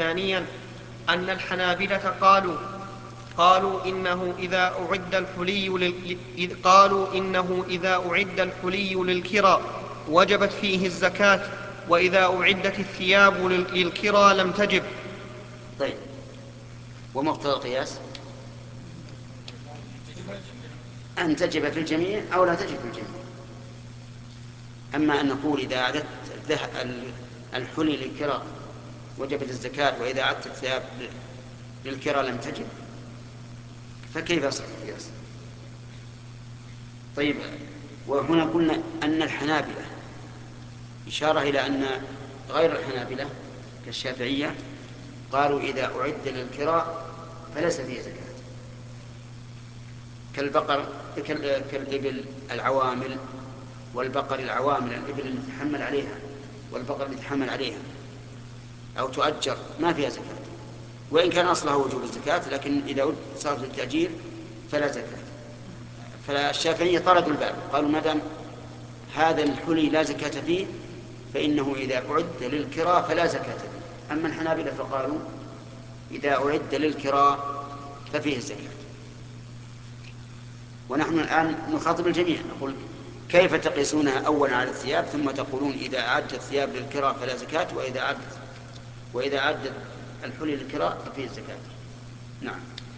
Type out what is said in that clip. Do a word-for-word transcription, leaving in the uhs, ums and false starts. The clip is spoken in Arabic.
ثانيا أن الحنابلة قالوا قالوا إنه إذا أعد الحلي لل... قالوا إنه إذا أعد الحلي للكرى وجبت فيه الزكاة، وإذا أعدت الثياب للكرى لم تجب. طيب، ومقتضى القياس أن تجب في الجميع أو لا تجب في الجميع. أما أن نقول إذا أعددت الحلي للكرى وجبت الزكاة، وإذا أعدت الثياب للكرى لم تجب، فكيف يصح القياس؟ طيب، وهنا قلنا أن الحنابلة إشارة إلى أن غير الحنابلة كالشافعية قالوا إذا أعد للكرى فليس فيه زكاة، كالبقر كالإبل العوامل، والبقر العوامل الإبل اللي تحمل عليها والبقر اللي تحمل عليها أو تؤجر ما فيها زكاة، وإن كان أصلها وجوب الزكاة، لكن إذا صارت للتأجير فلا زكاة. فالشافعية طردوا الباب، قالوا ما دام هذا الحلي لا زكاة فيه فإنه إذا أعد للكرى فلا زكاة فيه. أما الحنابلة فقالوا إذا أعد للكرى ففيه الزكاة. ونحن الآن نخاطب الجميع، نقول كيف تقيسونها أولا على الثياب ثم تقولون إذا أعدت الثياب للكرى فلا زكاة، وإذا أعدت وإذا أعدت الحلي للكرى ففيه الزكاة. نعم.